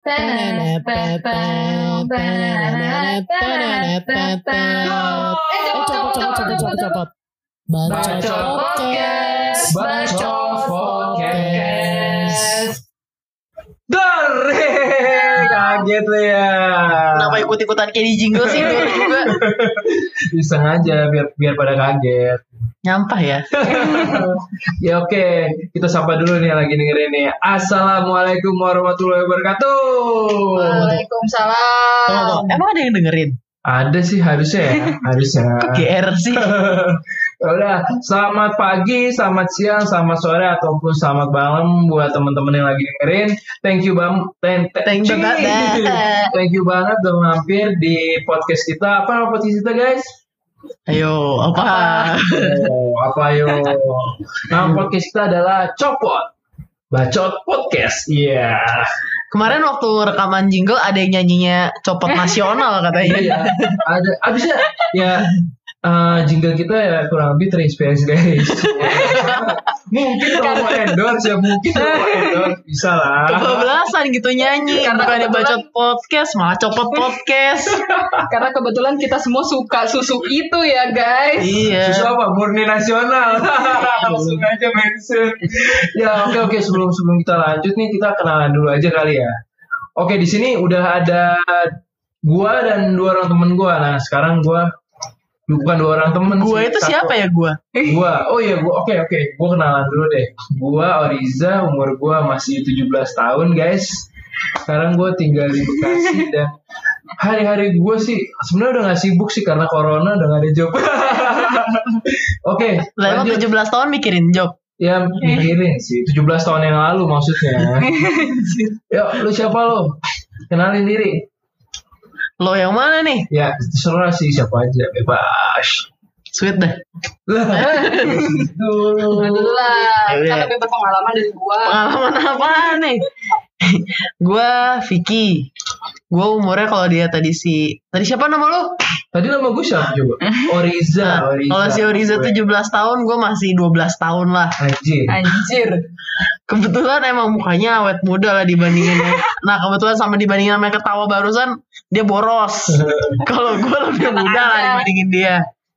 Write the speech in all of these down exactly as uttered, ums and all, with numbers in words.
Copot-copot-copot-copot. Bacot podcast. Bacot podcast. Dore, kaget lu ya. Kenapa ikut-ikutan kayak di jingle sih gue juga? Iseng aja biar biar pada kaget. Nyampah ya. Ya oke, kita sapa dulu nih yang lagi dengerin nih. Assalamualaikum warahmatullahi wabarakatuh. Waalaikumsalam. Tunggu, tunggu. Emang ada yang dengerin? Ada sih harusnya ya, harusnya. Kok G R sih? Udah, selamat pagi, selamat siang, selamat sore ataupun selamat malam buat teman-teman yang lagi dengerin. Thank you bang, thank, Thank you banget. thank you banget udah mampir di podcast kita. Apa podcast kita guys? Ayo, apa? Oh, apa yo? Nama podcast kita adalah Copot Bacot Podcast. Iya. Yeah. Kemarin waktu rekaman jingle ada yang nyanyinya Copot Nasional katanya. Iya. Ada. Abisnya ya. Uh, jingle kita ya kurang lebih terinspirasi dari mungkin kalau mau endorse ya mungkin kalau mau endorse bisa lah. Kebablasan gitu nyanyi. Karena bukannya kebetulan- bacot podcast malah copot podcast. Karena kebetulan kita semua suka susu itu ya guys. Iya. Susu apa? Murni nasional. Langsung aja mention. Ya oke oke sebelum sebelum kita lanjut nih kita kenalan dulu aja kali ya. Oke di sini udah ada gua dan dua orang temen gua. Nah sekarang gua bukan dua orang temen. Gua itu siapa ya gua? Gua, oh iya gua, oke oke, gua kenalan dulu deh. Gua Oriza, umur gua masih tujuh belas tahun guys. Sekarang gua tinggal di Bekasi dan hari-hari gua sih sebenarnya udah gak sibuk sih karena corona udah gak ada job. Oke, Lah emang lanjut. tujuh belas tahun mikirin job. Ya mikirin sih, tujuh belas tahun yang lalu maksudnya. Yuk, lu siapa lu? Kenalin diri. Lo yang mana nih? Ya, terserah sih siapa aja, bebas. Sweet deh. Lah, dulu. Nah, dulu lah. Ya udah. Kan lebih berpengalaman dari gua. Pengalaman apa nih? Gua Vicky. Gua umurnya kalau dia tadi si tadi siapa nama lu? Tadi nama gue siapa coba? Oriza. Nah, Oriza. kalau si Oriza tujuh belas tahun, gue masih dua belas tahun lah. Anjir. Anjir. Kebetulan emang mukanya awet muda lah dibandingin. Nah kebetulan sama dibandingin sama yang ketawa barusan, dia boros. Kalau gue lebih muda lah dibandingin dia.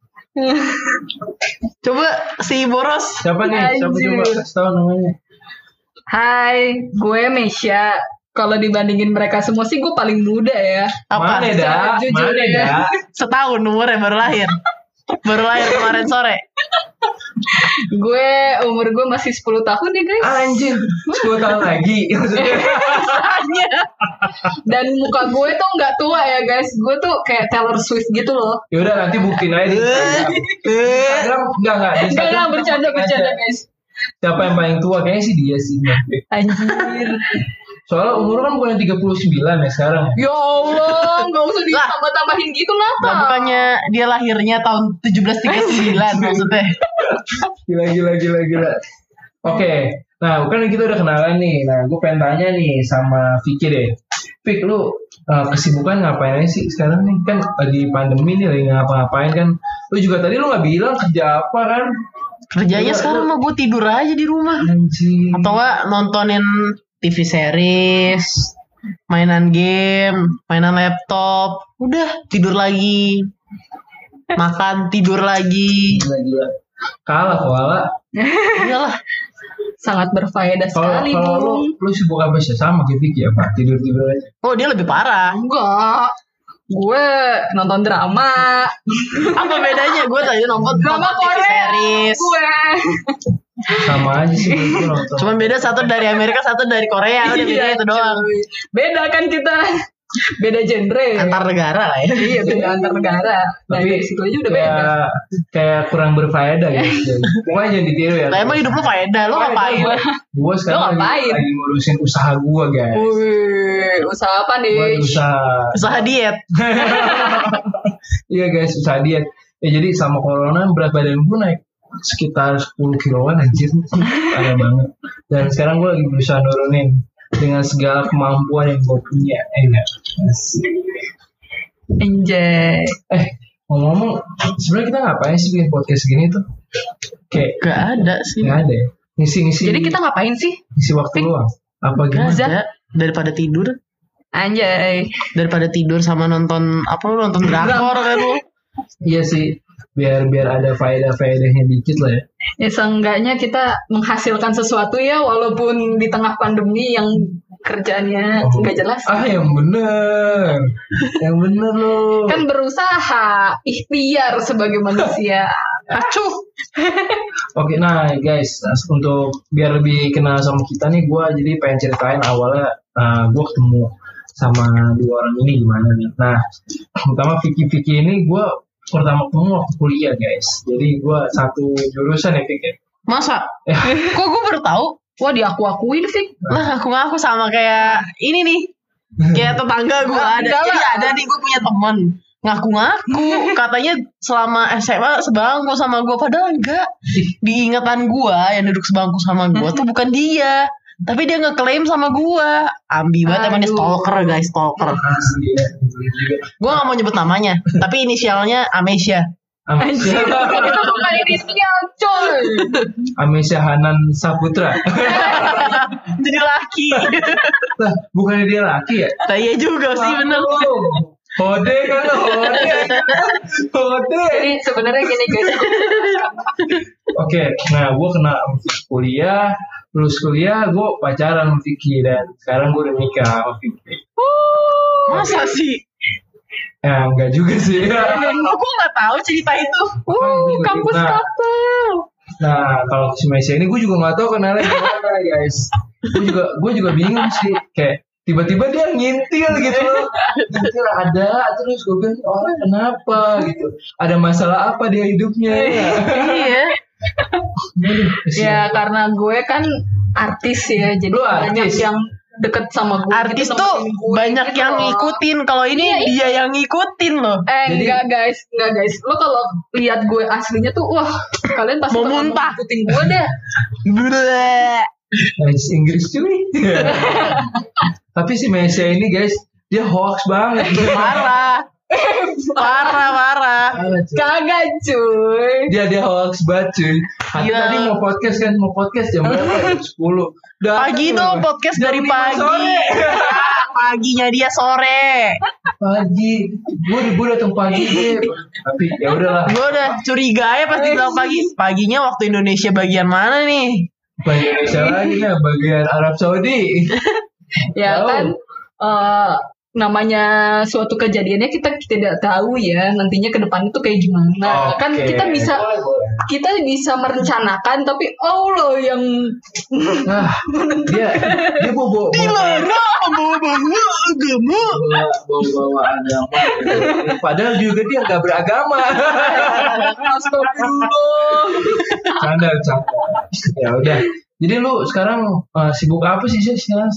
Coba si boros. Siapa nih? Siapa Anjir. coba kasih tahu namanya? Hai, gue Mesya. Kalau dibandingin mereka semua sih gue paling muda ya. Apa? Mana dah? Jujur Mana ya. dah? Setahun umurnya baru lahir. Baru lahir kemarin sore. Gue umur gue masih sepuluh tahun ya guys. Anjir, sepuluh tahun lagi. Maksudnya. Rasanya. Dan muka gue tuh nggak tua ya guys. Gue tuh kayak Taylor Swift gitu loh. Yaudah nanti buktiin aja di Instagram. Instagram enggak enggak. Di Enggak Instagram enggak bercanda aja. bercanda guys. Siapa yang paling tua? Kayaknya sih dia sih. Anjir. Soalnya umur kan bukan tiga puluh sembilan ya sekarang. Ya Allah, nggak usah ditambah-tambahin gitu lah. Lah bukannya dia lahirnya tahun tujuh belas tiga puluh sembilan maksudnya. Gila gila gila gila. Oke, nah kan kita udah kenalan nih. Nah, gue pengen tanya nih sama Vicky deh. Vick, lu uh, kesibukan ngapain aja sih sekarang nih? Kan lagi pandemi nih, lagi ngapa-ngapain kan? Lu juga tadi lu nggak bilang kerja apa kan? Kerjanya sekarang mah gue tidur aja di rumah. Anjir. Atau enggak nontonin T V series, mainan game, mainan laptop, udah tidur lagi, makan tidur lagi. Gila gila. Kalah koala. Iyalah. Sangat berfaedah Kalau sekali. kalau lu Bung. lu sibuk apa sih sama kayak Vicky apa? Tidur tidur aja. Oh dia lebih parah. Enggak. Gue nonton drama. Apa bedanya? Gue tadi nonton Drama nonton T V Korea. series. Gue. Sama aja sih gue nonton. Cuman beda satu dari Amerika, satu dari Korea. Udah beda Iya, itu doang. cuy. Beda kan kita. Beda genre. Antar negara lah ya. Iya beda antar negara. Nah Tapi dari situ aja udah kayak, beda. kayak kurang berfaedah gitu. Pokoknya jangan ditiru ya. Lah emang hidup lu faedah, lu ngapain? Gue sekarang Lu lagi, ngapain? lagi ngurusin usaha gue guys. Wih, usaha apa Gue nih? usaha. Usaha diet. Iya guys, usaha diet. Ya jadi sama corona berat badan gue naik sekitar sepuluh kiloan anjir. Parah banget. Dan sekarang gue lagi berusaha nurunin dengan segala kemampuan yang gue punya. Eh enggak. Anjay. Eh, ngomong-ngomong, sebenarnya kita ngapain sih bikin podcast gini tuh? Kayak Gak ada sih. nggak ada ya? Ngisi-ngisi. Jadi kita ngapain sih? ngisi waktu luang. Apa Gak gimana? ada. Daripada tidur. Anjay. Daripada tidur sama nonton apa lu nonton drakor kan lu. Iya sih, biar biar ada faedah-faedahnya dikit lah ya. Ya seenggaknya kita menghasilkan sesuatu ya, walaupun di tengah pandemi yang kerjaannya nggak jelas. Ah yang bener, yang bener loh. Kan berusaha, ikhtiar sebagai manusia. Acuh. Oke, nah guys, untuk biar lebih kenal sama kita nih, gue jadi pengen ceritain awalnya uh, gue ketemu sama dua orang ini gimana nih. Nah, pertama Vicky-Vicky ini gue pertama ketemu waktu kuliah guys. Jadi gue satu jurusan ya Vicky. Masa? Kok gue baru tahu? Wah, diaku-akuin sih. Lah aku ngaku sama kayak ini nih. Kayak tetangga gue ada. Enggak Jadi lah. ada nih gue punya teman ngaku-ngaku katanya selama S M A sebangku sama gue, padahal enggak. Di ingatan gue yang duduk sebangku sama gue tuh bukan dia, tapi dia ngeklaim sama gue. Ambi banget emang dia Aduh. stalker guys, stalker. Asli ya, bener juga. Gue gak mau nyebut namanya, tapi inisialnya Amesia. Amesia, Itu bukan inisial, coy. Amesia Hanan Saputra. Jadi laki. Lah, bukannya dia laki ya? Nah, iya juga sih bener. Hode kan lo, hode. Hode. Jadi sebenarnya gini guys. Oke, nah gue kena kuliah, lulus kuliah, gue pacaran sama Vicky dan sekarang gue udah nikah sama Vicky. Masa sih? Ya enggak juga sih. Kok gue gak tahu cerita itu. Uh, kampus Nah. couple. Nah, kalau si Mesia ini gue juga nggak tahu kenalnya gimana guys. Gue juga gue juga bingung sih, kayak tiba-tiba dia ngintil gitu loh. Ngintil ada, terus gue bilang orang kenapa gitu. Ada masalah apa dia hidupnya? Iya. Aduh, Ya karena gue kan artis ya, jadi Lu banyak artis? yang deket sama gue. Artis gitu, tuh nemenin gue banyak gitu yang loh. ngikutin. Kalau ini Iya, dia yang ngikutin loh. Eh Jadi- enggak guys, enggak guys. Lo kalau lihat gue aslinya tuh, wah kalian pasti Mau bakal muntah. ngikutin gue deh. Bleh. Guys, Inggris cuy. Tapi si Mesia ini guys, dia hoax banget. Parah. Parah, parah. Parah, cuy. Kagak cuy. Dia dia hoax banget cuy. Hati Iya. tadi mau podcast kan, mau podcast jam berapa? Jam sepuluh. Pagi dong podcast Jam dari lima pagi. sore. Paginya dia sore. Pagi, gue gue datang pagi deh. Tapi ya udahlah. Gue udah curiga ya pas dibilang pagi. Paginya waktu Indonesia bagian mana nih? Bukan Indonesia lagi ya, bagian Arab Saudi. Ya Tahu. kan eh, namanya suatu kejadiannya kita tidak tahu ya nantinya ke depan itu kayak gimana. Kan Oke. kita bisa Boleh, boleh. kita bisa merencanakan tapi Allah yang Nah, dia dia bawa bawa bawa bawa agama. bawa bawa bawa agama. Padahal juga dia nggak beragama. Astagfirullah. Canda, canda. Ya udah. Jadi lu sekarang uh, sibuk apa sih sih sekarang?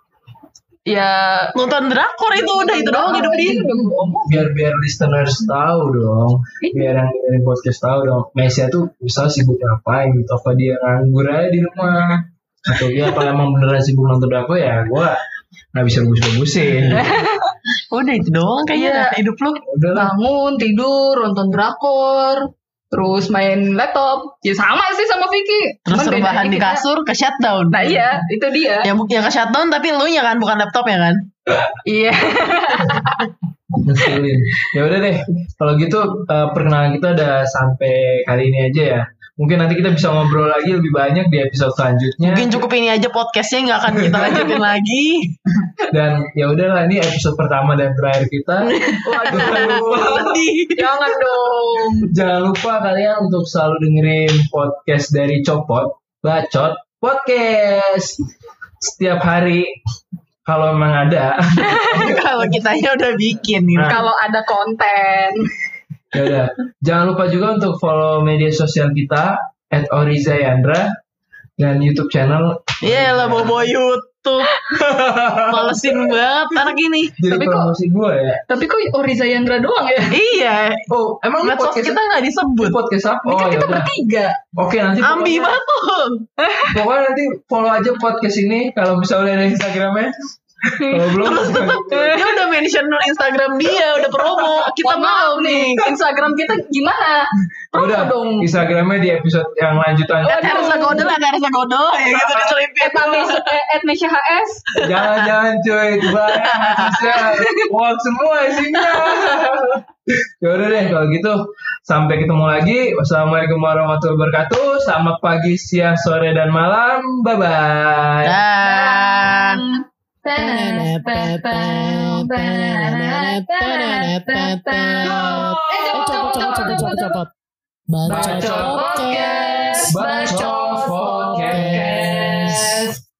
Ya Nonton drakor itu udah itu doang hidup dia. Biar biar listeners tahu dong, biar yang dengerin podcast tahu dong. Mesia tuh misal sibuk ngapain gitu? Apa dia nganggur aja di rumah? Atau dia kalau emang beneran sibuk nonton drakor ya gue nggak bisa bagus-bagusin. Udah itu doang kayaknya hidup lu. Udah lah. bangun tidur nonton drakor terus main laptop ya sama sih sama Vicky. Terus Cuman rebahan bedanya di kita- kasur ke shutdown. Nah iya itu dia. Yang yang ke shutdown tapi lu nya kan bukan laptopnya kan. Iya. Ngeselin. Ya udah deh. Kalau gitu eh, perkenalan kita udah sampai kali ini aja ya. Mungkin nanti kita bisa ngobrol lagi lebih banyak di episode selanjutnya. Mungkin cukup ini aja podcastnya nggak akan kita lanjutin lagi. Dan ya udahlah ini episode pertama dan terakhir kita. Waduh. Jangan dong. Jangan lupa kalian untuk selalu dengerin podcast dari Copot, Bacot Podcast setiap hari kalau memang ada. Kalau kitanya udah bikin gitu. Kalau ada konten. Ya udah. Jangan lupa juga untuk follow media sosial kita at orizayandra dan YouTube channel. Iya lah bawa YouTube. Malesin banget anak ini. Jadi Tapi kok- promosi gue ya. Tapi kok Oriza Yandra doang ya? Iya. Oh, emang lu Medsos podcast kita nggak disebut. lu podcast apa? Ini Oh, kan ya kita udah. bertiga. Oke, nanti Ambi pokoknya, banget tuh. pokoknya nanti follow aja podcast ini kalau misalnya ada Instagramnya. Kalau belum Dia udah mention Instagram dia, udah promo. Kita Mohon mau maaf nih. Instagram kita gimana? Udah dong. Instagramnya di episode yang lanjutan. Kan Teresa Godel ada Teresa Godel ya gitu diselipin. at Mesya H S. Jangan-jangan cuy, itu banyak bisa uang semua isinya. Ya udah deh kalau gitu sampai ketemu lagi. Wassalamualaikum warahmatullahi wabarakatuh. Selamat pagi, siang, sore dan malam. Bye bye. Dah. Eh, copot, copot, copot, copot, copot. Bacot podcast. Bacot podcast.